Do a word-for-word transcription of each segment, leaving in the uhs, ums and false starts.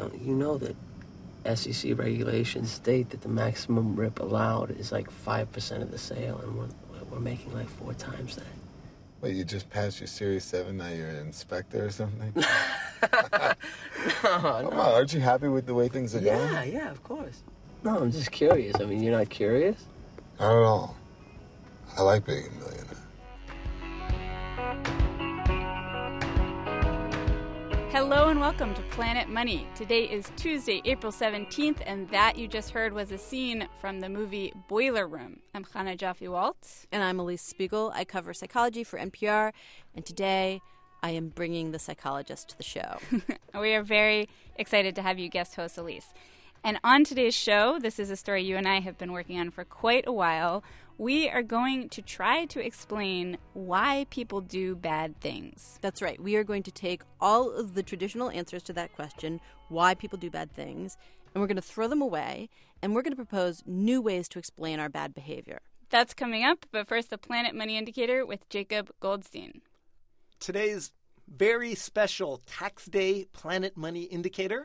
don't you know that S E C regulations state that the maximum R I P allowed is like five percent of the sale, and we're, we're making like four times that. Wait, you just passed your Series seven, now you're an inspector or something? no, Come no. on, aren't you happy with the way things are yeah, going? Yeah, yeah, of course. No, I'm just curious. I mean, you're not curious? Not at all. I like being a millionaire. Hello and welcome to Planet Money. Today is Tuesday, April seventeenth, and that you just heard was a scene from the movie Boiler Room. I'm Chana Joffe-Walt. And I'm Elise Spiegel. I cover psychology for N P R, and today I am bringing the psychologist to the show. We are very excited to have you guest host, Elise. And on today's show, this is a story you and I have been working on for quite a while. We are going to try to explain why people do bad things. That's right. We are going to take all of the traditional answers to that question, why people do bad things, and we're going to throw them away, and we're going to propose new ways to explain our bad behavior. That's coming up, but first, the Planet Money Indicator with Jacob Goldstein. Today's very special Tax Day Planet Money Indicator,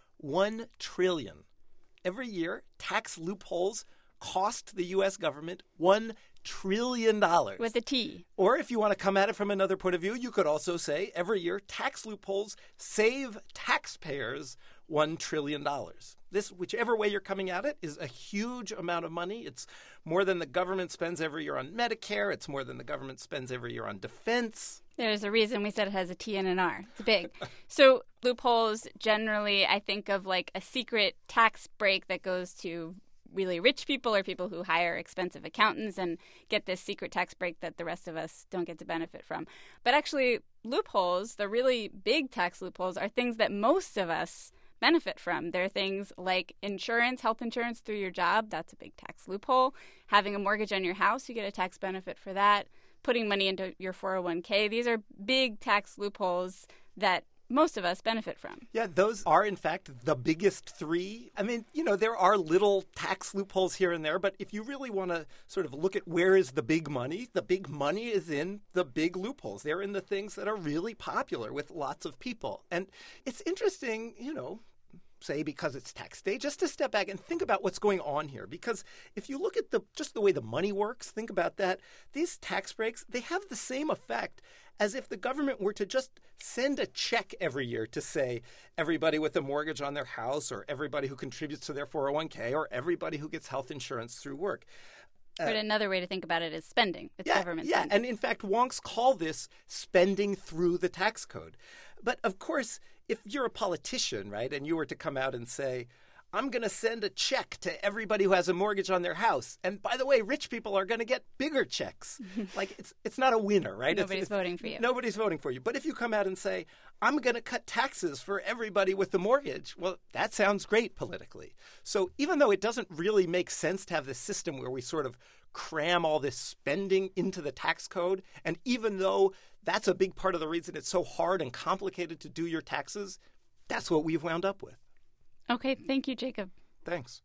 one trillion dollars. Every year, tax loopholes cost the U S government one trillion dollars. With a T. Or if you want to come at it from another point of view, you could also say every year tax loopholes save taxpayers one trillion dollars. This, whichever way you're coming at it, is a huge amount of money. It's more than the government spends every year on Medicare. It's more than the government spends every year on defense. There's a reason we said it has a T and an R. It's big. So loopholes, generally, I think of like a secret tax break that goes to really rich people or people who hire expensive accountants and get this secret tax break that the rest of us don't get to benefit from. But actually, loopholes, the really big tax loopholes, are things that most of us benefit from. They're things like insurance, health insurance through your job. That's a big tax loophole. Having a mortgage on your house, you get a tax benefit for that. Putting money into your four oh one k. These are big tax loopholes that most of us benefit from. Yeah, those are, in fact, the biggest three. I mean, you know, there are little tax loopholes here and there, but if you really want to sort of look at where is the big money, the big money is in the big loopholes. They're in the things that are really popular with lots of people. And it's interesting, you know, say because it's tax day, just to step back and think about what's going on here. Because if you look at the just the way the money works, think about that. These tax breaks, they have the same effect as if the government were to just send a check every year to say everybody with a mortgage on their house or everybody who contributes to their four oh one k or everybody who gets health insurance through work. Uh, but another way to think about it is spending. It's yeah, government yeah. spending. And in fact, wonks call this spending through the tax code. But of course, if you're a politician, right, and you were to come out and say, I'm going to send a check to everybody who has a mortgage on their house. And by the way, rich people are going to get bigger checks. Like, it's it's not a winner, right? Nobody's it's, it's, voting for you. Nobody's voting for you. But if you come out and say, I'm going to cut taxes for everybody with the mortgage, well, that sounds great politically. So even though it doesn't really make sense to have this system where we sort of cram all this spending into the tax code, and even though that's a big part of the reason it's so hard and complicated to do your taxes, that's what we've wound up with. Okay, thank you, Jacob. Thanks.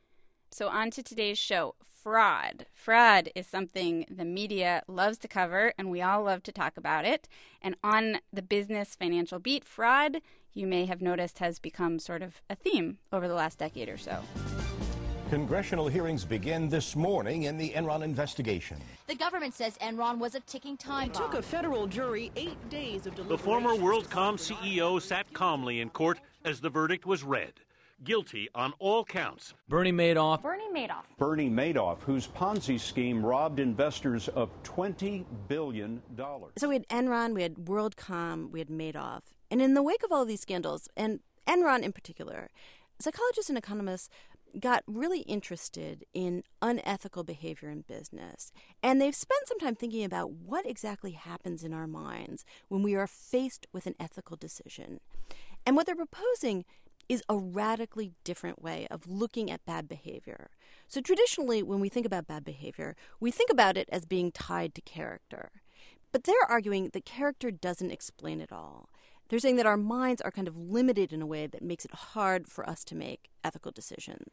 So on to today's show, fraud. Fraud is something the media loves to cover, and we all love to talk about it. And on the Business Financial Beat, fraud, you may have noticed, has become sort of a theme over the last decade or so. Congressional hearings begin this morning in the Enron investigation. The government says Enron was a ticking time bomb. It took a federal jury eight days of deliberation. The former WorldCom C E O sat calmly in court as the verdict was read. Guilty on all counts. Bernie Madoff. Bernie Madoff. Bernie Madoff, whose Ponzi scheme robbed investors of twenty billion dollars. So we had Enron, we had WorldCom, we had Madoff. And in the wake of all of these scandals, and Enron in particular, psychologists and economists got really interested in unethical behavior in business. And they've spent some time thinking about what exactly happens in our minds when we are faced with an ethical decision. And what they're proposing is a radically different way of looking at bad behavior. So traditionally, when we think about bad behavior, we think about it as being tied to character. But they're arguing that character doesn't explain it all. They're saying that our minds are kind of limited in a way that makes it hard for us to make ethical decisions.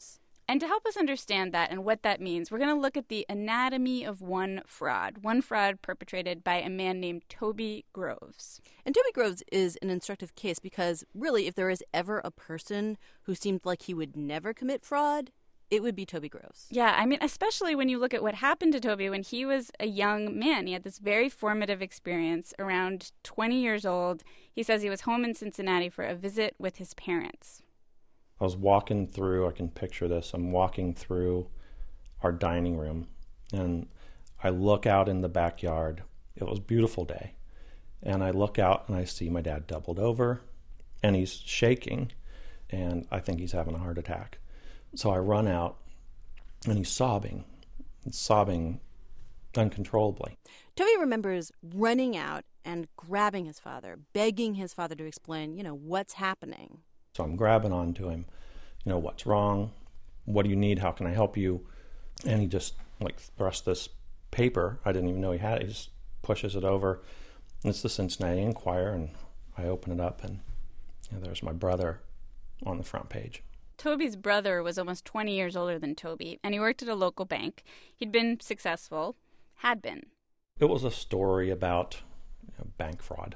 And to help us understand that and what that means, we're going to look at the anatomy of one fraud, one fraud perpetrated by a man named Toby Groves. And Toby Groves is an instructive case because, really, if there is ever a person who seemed like he would never commit fraud, it would be Toby Groves. Yeah, I mean, especially when you look at what happened to Toby when he was a young man. He had this very formative experience around twenty years old. He says he was home in Cincinnati for a visit with his parents. I was walking through, I can picture this, I'm walking through our dining room, and I look out in the backyard. It was a beautiful day. And I look out and I see my dad doubled over, and he's shaking, and I think he's having a heart attack. So I run out, and he's sobbing, and sobbing uncontrollably. Toby remembers running out and grabbing his father, begging his father to explain, you know, what's happening. So I'm grabbing onto him, you know, what's wrong? What do you need? How can I help you? And he just, like, thrusts this paper. I didn't even know he had it. He just pushes it over. And it's the Cincinnati Enquirer, and I open it up, and you know, there's my brother on the front page. Toby's brother was almost twenty years older than Toby, and he worked at a local bank. He'd been successful, had been. It was a story about you know, bank fraud.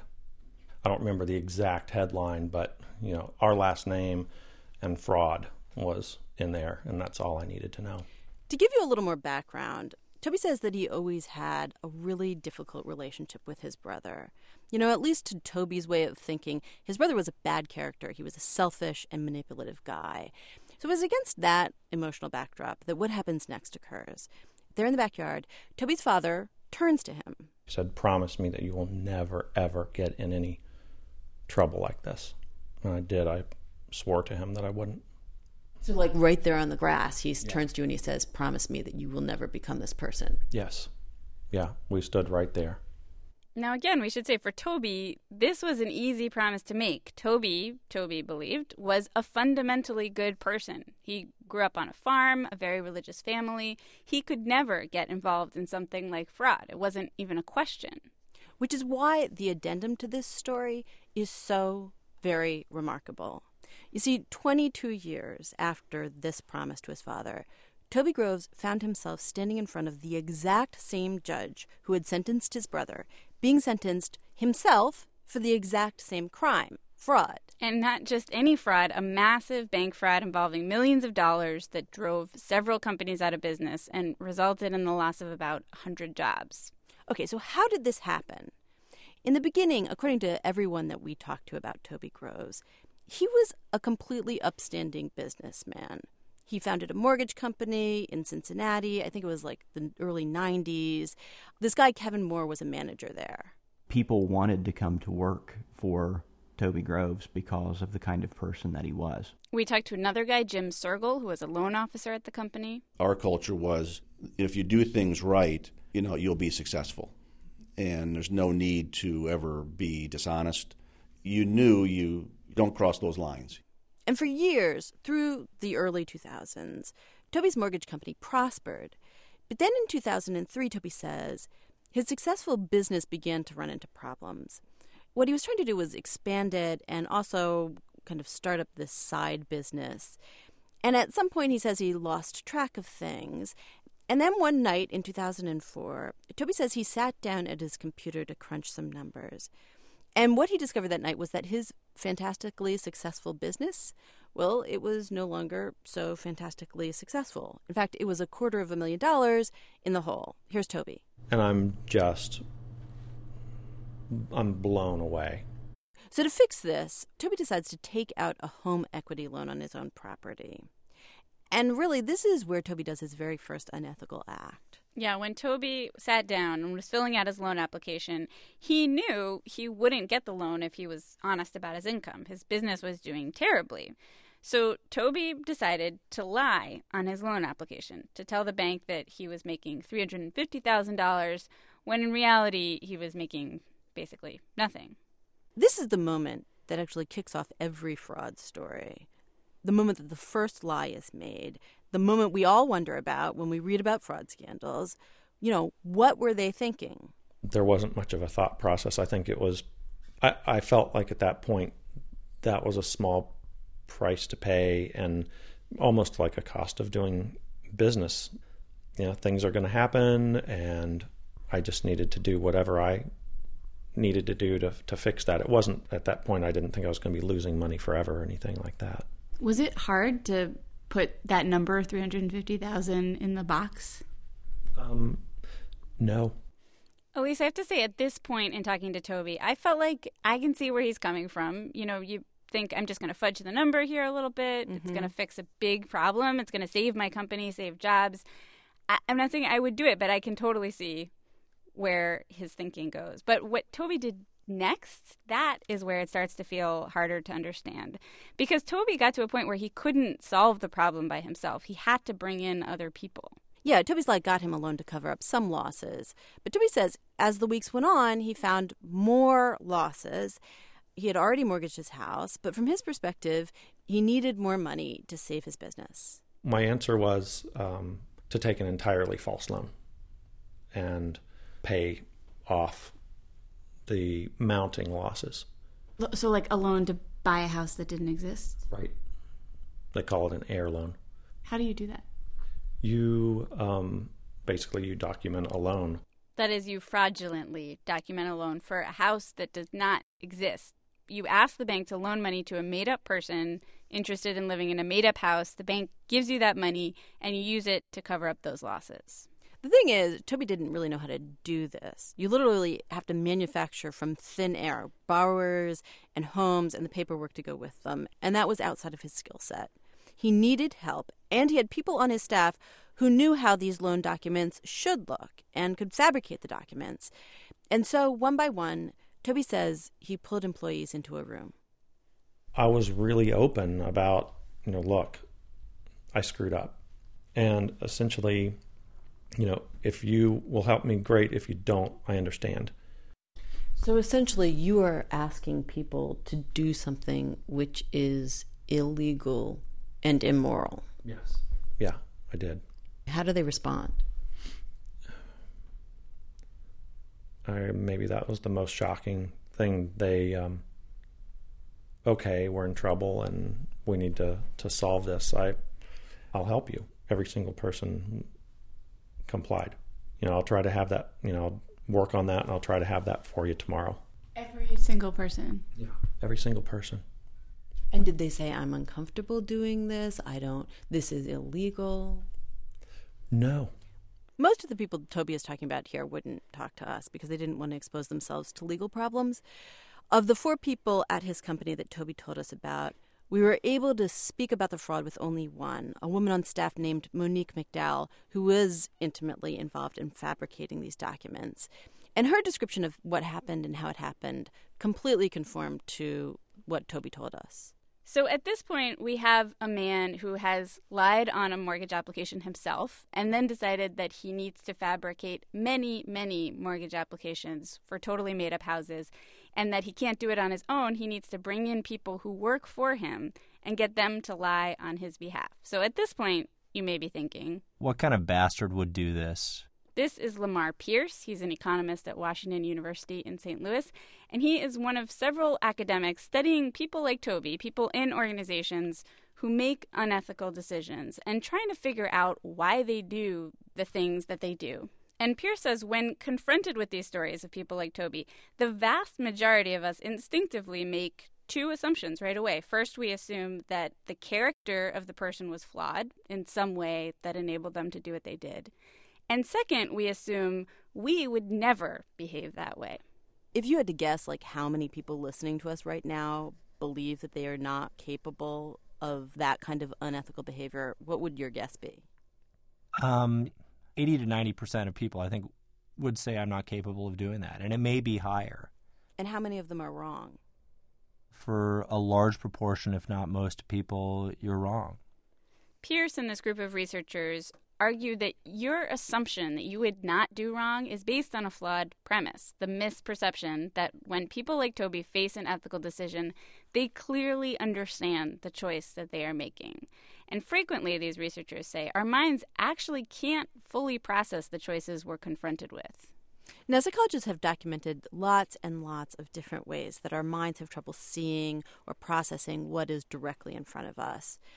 I don't remember the exact headline, but you know, our last name and fraud was in there, and that's all I needed to know. To give you a little more background, Toby says that he always had a really difficult relationship with his brother. You know, at least to Toby's way of thinking, his brother was a bad character. He was a selfish and manipulative guy. So it was against that emotional backdrop that what happens next occurs. There in the backyard, Toby's father turns to him. He said, "Promise me that you will never, ever get in any trouble like this." And I did. I swore to him that I wouldn't. So like right there on the grass, he yeah. turns to you and he says, "Promise me that you will never become this person." Yes. Yeah, we stood right there. Now, again, we should say for Toby, this was an easy promise to make. Toby, Toby believed, was a fundamentally good person. He grew up on a farm, a very religious family. He could never get involved in something like fraud. It wasn't even a question. Which is why the addendum to this story is so very remarkable. You see, twenty-two years after this promise to his father, Toby Groves found himself standing in front of the exact same judge who had sentenced his brother, being sentenced himself for the exact same crime, fraud. And not just any fraud, a massive bank fraud involving millions of dollars that drove several companies out of business and resulted in the loss of about one hundred jobs. Okay, so how did this happen? In the beginning, according to everyone that we talked to about Toby Groves, he was a completely upstanding businessman. He founded a mortgage company in Cincinnati. I think it was like the early nineties. This guy, Kevin Moore, was a manager there. People wanted to come to work for Toby Groves because of the kind of person that he was. We talked to another guy, Jim Sergel, who was a loan officer at the company. Our culture was, if you do things right, you know, you'll be successful. And there's no need to ever be dishonest. You knew you don't cross those lines. And for years, through the early two thousands, Toby's mortgage company prospered. But then in two thousand three, Toby says, his successful business began to run into problems. What he was trying to do was expand it and also kind of start up this side business. And at some point, he says he lost track of things. And then one night in two thousand four, Toby says he sat down at his computer to crunch some numbers. And what he discovered that night was that his fantastically successful business, well, it was no longer so fantastically successful. In fact, it was a quarter of a million dollars in the hole. Here's Toby. And I'm just, I'm blown away. So to fix this, Toby decides to take out a home equity loan on his own property. And really, this is where Toby does his very first unethical act. Yeah, when Toby sat down and was filling out his loan application, he knew he wouldn't get the loan if he was honest about his income. His business was doing terribly. So Toby decided to lie on his loan application, to tell the bank that he was making three hundred fifty thousand dollars, when in reality he was making basically nothing. This is the moment that actually kicks off every fraud story. The moment that the first lie is made, the moment we all wonder about when we read about fraud scandals. You know, what were they thinking? There wasn't much of a thought process. I think it was, I, I felt like at that point that was a small price to pay, and almost like a cost of doing business. You know, things are going to happen, and I just needed to do whatever I needed to do to to fix that. It wasn't, at that point, I didn't think I was going to be losing money forever or anything like that. Was it hard to put that number, three hundred fifty thousand, in the box? Um, no. Elise, I have to say, at this point in talking to Toby, I felt like I can see where he's coming from. You know, you think I'm just going to fudge the number here a little bit. Mm-hmm. It's going to fix a big problem. It's going to save my company, save jobs. I, I'm not saying I would do it, but I can totally see where his thinking goes. But what Toby did next, that is where it starts to feel harder to understand. Because Toby got to a point where he couldn't solve the problem by himself. He had to bring in other people. Yeah, Toby's Lie got him a loan to cover up some losses. But Toby says as the weeks went on, he found more losses. He had already mortgaged his house, but from his perspective, he needed more money to save his business. My answer was um, to take an entirely false loan and pay off the mounting losses. So like a loan to buy a house that didn't exist? Right. They call it an heir loan. How do you do that? You, um, basically, you document a loan. That is, you fraudulently document a loan for a house that does not exist. You ask the bank to loan money to a made-up person interested in living in a made-up house. The bank gives you that money, and you use it to cover up those losses. The thing is, Toby didn't really know how to do this. You literally have to manufacture from thin air borrowers and homes and the paperwork to go with them, and that was outside of his skill set. He needed help, and he had people on his staff who knew how these loan documents should look and could fabricate the documents. And so, one by one, Toby says he pulled employees into a room. I was really open about, you know, look, I screwed up. And essentially, you know, if you will help me, great. If you don't, I understand. So essentially, you are asking people to do something which is illegal and immoral. Yes. Yeah, I did. How do they respond? I, maybe that was the most shocking thing. They, um, okay, we're in trouble and we need to, to solve this. I, I'll help you. Every single person complied. You know, I'll try to have that, you know, I'll work on that, and I'll try to have that for you tomorrow. Every single person? Yeah. Every single person. And did they say, I'm uncomfortable doing this? I don't, this is illegal? No. Most of the people Toby is talking about here wouldn't talk to us because they didn't want to expose themselves to legal problems. Of the four people at his company that Toby told us about, we were able to speak about the fraud with only one, a woman on staff named Monique McDowell, who was intimately involved in fabricating these documents. And her description of what happened and how it happened completely conformed to what Toby told us. So at this point, we have a man who has lied on a mortgage application himself and then decided that he needs to fabricate many, many mortgage applications for totally made-up houses, and that he can't do it on his own. He needs to bring in people who work for him and get them to lie on his behalf. So at this point, you may be thinking, what kind of bastard would do this? This is Lamar Pierce. He's an economist at Washington University in Saint Louis, and he is one of several academics studying people like Toby, people in organizations who make unethical decisions, and trying to figure out why they do the things that they do. And Pierce says when confronted with these stories of people like Toby, the vast majority of us instinctively make two assumptions right away. First, we assume that the character of the person was flawed in some way that enabled them to do what they did. And second, we assume we would never behave that way. If you had to guess, like, how many people listening to us right now believe that they are not capable of that kind of unethical behavior, what would your guess be? Um, eighty to ninety percent of people, I think, would say I'm not capable of doing that. And it may be higher. And how many of them are wrong? For a large proportion, if not most people, you're wrong. Pierce and this group of researchers argued that your assumption that you would not do wrong is based on a flawed premise, the misperception that when people like Toby face an ethical decision, they clearly understand the choice that they are making. And frequently, these researchers say, our minds actually can't fully process the choices we're confronted with. Now, psychologists have documented lots and lots of different ways that our minds have trouble seeing or processing what is directly in front of us.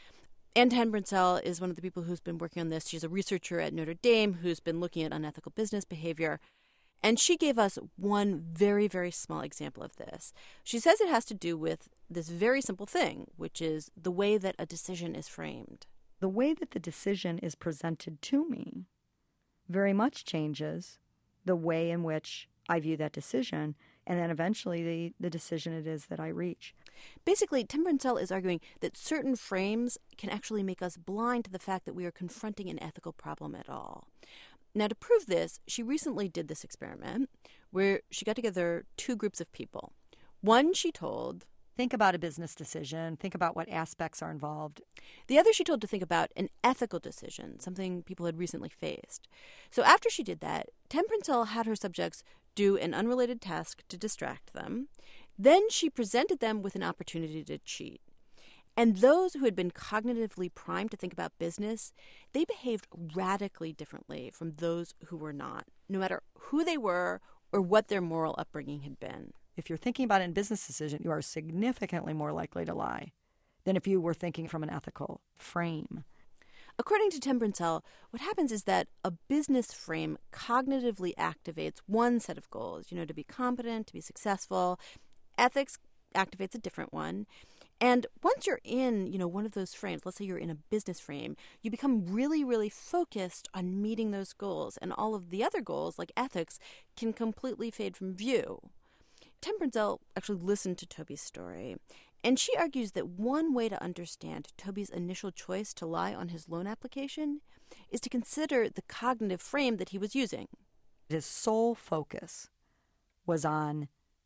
Anne Tenbrunsell is one of the people who's been working on this. She's a researcher at Notre Dame who's been looking at unethical business behavior. And she gave us one very, very small example of this. She says it has to do with this very simple thing, which is the way that a decision is framed. The way that the decision is presented to me very much changes the way in which I view that decision, and then eventually the, the decision it is that I reach. Basically, Tenbrunsell is arguing that certain frames can actually make us blind to the fact that we are confronting an ethical problem at all. Now, to prove this, she recently did this experiment where she got together two groups of people. One, she told, think about a business decision, think about what aspects are involved. The other she told to think about an ethical decision, something people had recently faced. So after she did that, Tenbrunsell had her subjects do an unrelated task to distract them. Then she presented them with an opportunity to cheat. And those who had been cognitively primed to think about business, they behaved radically differently from those who were not, no matter who they were or what their moral upbringing had been. If you're thinking about a business decision, you are significantly more likely to lie than if you were thinking from an ethical frame. According to Tenbrunsell, what happens is that a business frame cognitively activates one set of goals, you know, to be competent, to be successful. Ethics activates a different one. And once you're in, you know, one of those frames, let's say you're in a business frame, you become really, really focused on meeting those goals. And all of the other goals, like ethics, can completely fade from view. Tenbrunsell actually listened to Toby's story, and she argues that one way to understand Toby's initial choice to lie on his loan application is to consider the cognitive frame that he was using. His sole focus was on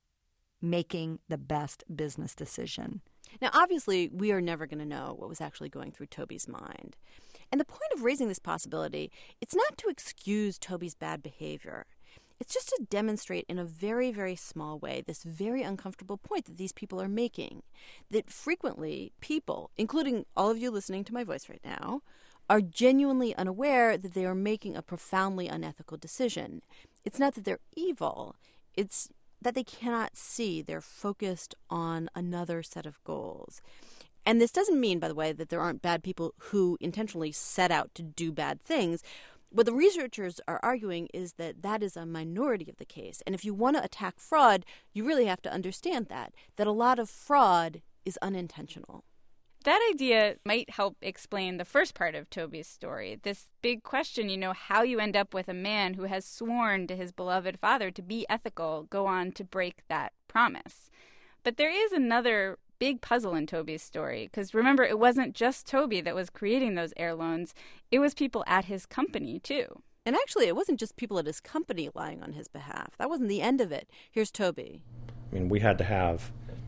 making the best business decision. Now, obviously, we are never going to know what was actually going through Toby's mind. And the point of raising this possibility, it's not to excuse Toby's bad behavior. It's just to demonstrate in a very, very small way this very uncomfortable point that these people are making, that frequently people, including all of you listening to my voice right now, are genuinely unaware that they are making a profoundly unethical decision. It's not that they're evil. It's that they cannot see. They're focused on another set of goals. And this doesn't mean, by the way, that there aren't bad people who intentionally set out to do bad things. What the researchers are arguing is that that is a minority of the case. And if you want to attack fraud, you really have to understand that, that a lot of fraud is unintentional. That idea might help explain the first part of Toby's story. This big question, you know, how you end up with a man who has sworn to his beloved father to be ethical, go on to break that promise. But there is another big puzzle in Toby's story, because remember, it wasn't just Toby that was creating those air loans. It was people at his company, too. And actually, it wasn't just people at his company lying on his behalf. That wasn't the end of it. Here's Toby. I mean, we had to have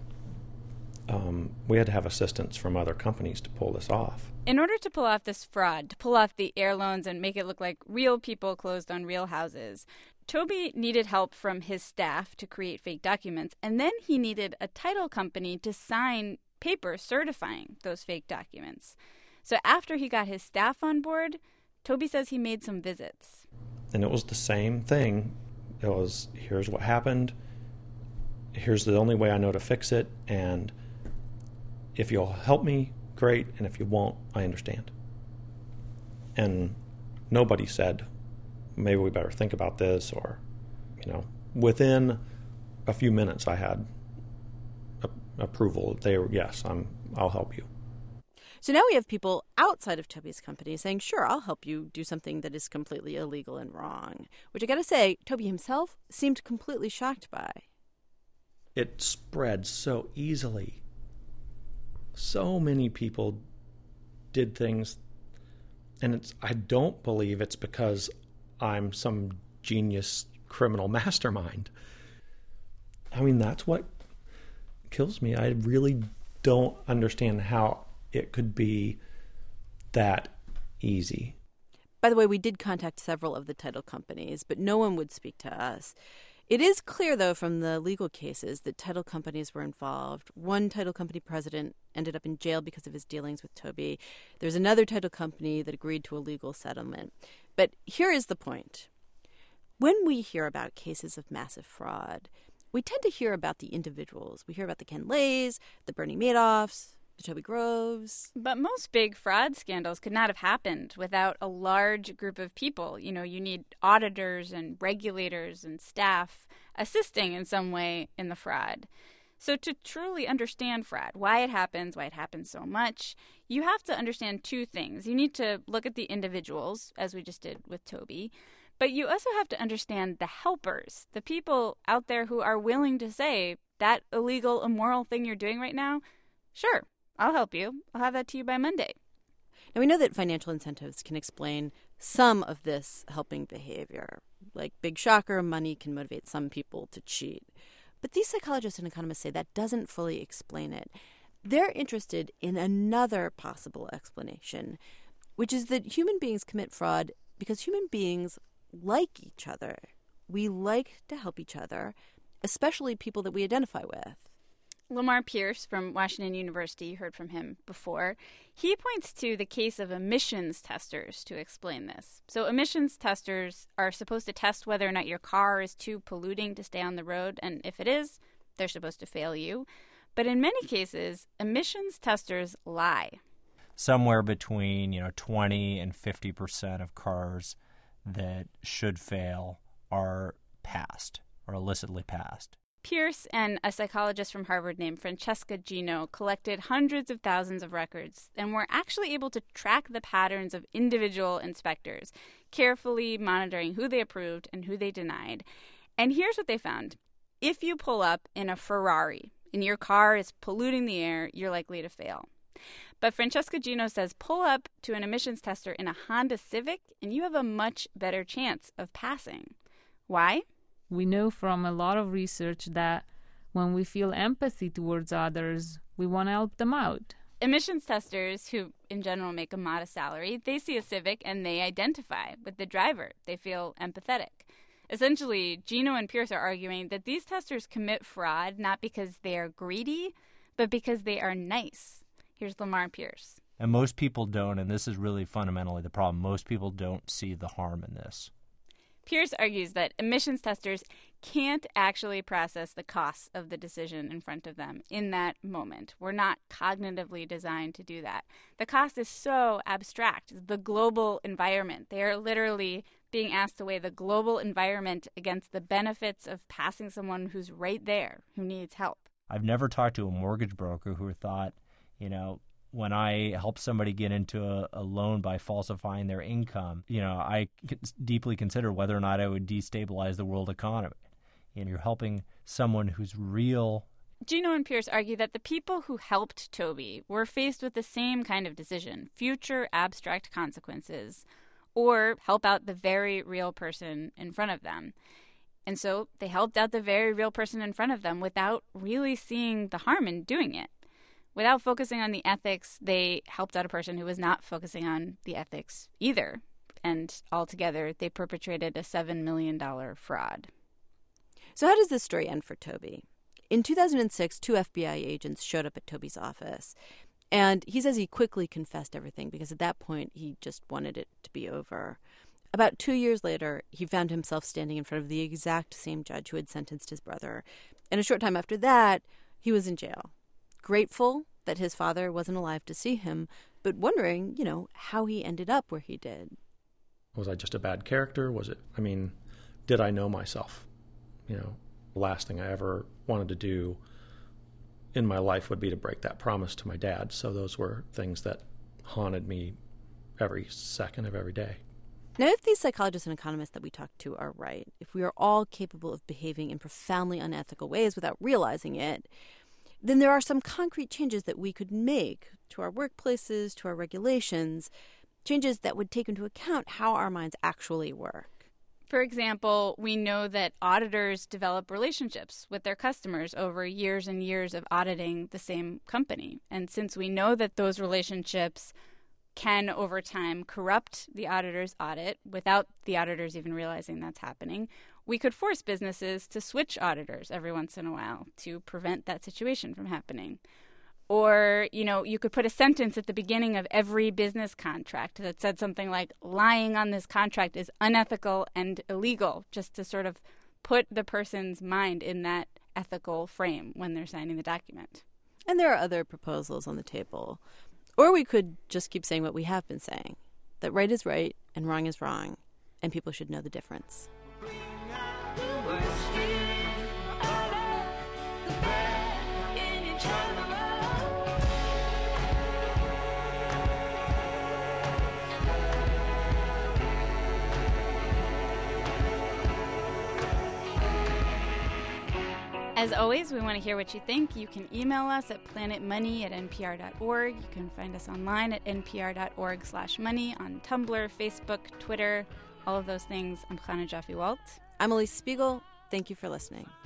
um, we had to have assistance from other companies to pull this off. In order to pull off this fraud, to pull off the air loans and make it look like real people closed on real houses, Toby needed help from his staff to create fake documents, and then he needed a title company to sign papers certifying those fake documents. So after he got his staff on board, Toby says he made some visits. And it was the same thing. It was, here's what happened, here's the only way I know to fix it, and if you'll help me, great, and if you won't, I understand. And nobody said, maybe we better think about this, or, you know, within a few minutes I had a- approval. They were, yes, I'm, I'll help you. So now we have people outside of Toby's company saying, sure, I'll help you do something that is completely illegal and wrong, which I got to say, Toby himself seemed completely shocked by. It spread so easily. So many people did things, and it's, I don't believe it's because I'm some genius criminal mastermind. I mean, that's what kills me. I really don't understand how it could be that easy. By the way, we did contact several of the title companies, but no one would speak to us. It is clear, though, from the legal cases that title companies were involved. One title company president ended up in jail because of his dealings with Toby. There's another title company that agreed to a legal settlement. But here is the point. When we hear about cases of massive fraud, we tend to hear about the individuals. We hear about the Ken Lays, the Bernie Madoffs, the Toby Groves. But most big fraud scandals could not have happened without a large group of people. You know, you need auditors and regulators and staff assisting in some way in the fraud. So to truly understand fraud, why it happens, why it happens so much, you have to understand two things. You need to look at the individuals, as we just did with Toby, but you also have to understand the helpers, the people out there who are willing to say, that illegal, immoral thing you're doing right now, sure, I'll help you. I'll have that to you by Monday. Now, we know that financial incentives can explain some of this helping behavior. Like, big shocker, money can motivate some people to cheat. But these psychologists and economists say that doesn't fully explain it. They're interested in another possible explanation, which is that human beings commit fraud because human beings like each other. We like to help each other, especially people that we identify with. Lamar Pierce from Washington University, you heard from him before, he points to the case of emissions testers to explain this. So emissions testers are supposed to test whether or not your car is too polluting to stay on the road, and if it is, they're supposed to fail you. But in many cases, emissions testers lie. Somewhere between, you know, twenty and fifty percent of cars that should fail are passed or illicitly passed. Pierce and a psychologist from Harvard named Francesca Gino collected hundreds of thousands of records and were actually able to track the patterns of individual inspectors, carefully monitoring who they approved and who they denied. And here's what they found. If you pull up in a Ferrari and your car is polluting the air, you're likely to fail. But Francesca Gino says pull up to an emissions tester in a Honda Civic and you have a much better chance of passing. Why? We know from a lot of research that when we feel empathy towards others, we want to help them out. Emissions testers, who in general make a modest salary, they see a Civic and they identify with the driver. They feel empathetic. Essentially, Gino and Pierce are arguing that these testers commit fraud not because they are greedy, but because they are nice. Here's Lamar Pierce. And most people don't, and this is really fundamentally the problem, most people don't see the harm in this. Pierce argues that emissions testers can't actually process the costs of the decision in front of them in that moment. We're not cognitively designed to do that. The cost is so abstract. It's the global environment. They are literally being asked to weigh the global environment against the benefits of passing someone who's right there, who needs help. I've never talked to a mortgage broker who thought, you know, when I help somebody get into a, a loan by falsifying their income, you know, I deeply consider whether or not I would destabilize the world economy. And you're helping someone who's real. Gino and Pierce argue that the people who helped Toby were faced with the same kind of decision, future abstract consequences, or help out the very real person in front of them. And so they helped out the very real person in front of them without really seeing the harm in doing it. Without focusing on the ethics, they helped out a person who was not focusing on the ethics either. And altogether, they perpetrated a seven million dollars fraud. So how does this story end for Toby? In two thousand six, two F B I agents showed up at Toby's office. And he says he quickly confessed everything because at that point, he just wanted it to be over. About two years later, he found himself standing in front of the exact same judge who had sentenced his brother. And a short time after that, he was in jail. Grateful that his father wasn't alive to see him, but wondering, you know, how he ended up where he did. Was I just a bad character? Was it, I mean, did I know myself? You know, the last thing I ever wanted to do in my life would be to break that promise to my dad. So those were things that haunted me every second of every day. Now, if these psychologists and economists that we talked to are right, if we are all capable of behaving in profoundly unethical ways without realizing it, then there are some concrete changes that we could make to our workplaces, to our regulations, changes that would take into account how our minds actually work. For example, we know that auditors develop relationships with their customers over years and years of auditing the same company. And since we know that those relationships can, over time, corrupt the auditor's audit without the auditors even realizing that's happening, we could force businesses to switch auditors every once in a while to prevent that situation from happening. Or, you know, you could put a sentence at the beginning of every business contract that said something like, lying on this contract is unethical and illegal, just to sort of put the person's mind in that ethical frame when they're signing the document. And there are other proposals on the table. Or we could just keep saying what we have been saying, that right is right and wrong is wrong, and people should know the difference. As always, we want to hear what you think. You can email us at planetmoney at n p r dot org. You can find us online at n p r dot org slash money on Tumblr, Facebook, Twitter, all of those things. I'm Chana Joffe-Walt. I'm Elise Spiegel. Thank you for listening.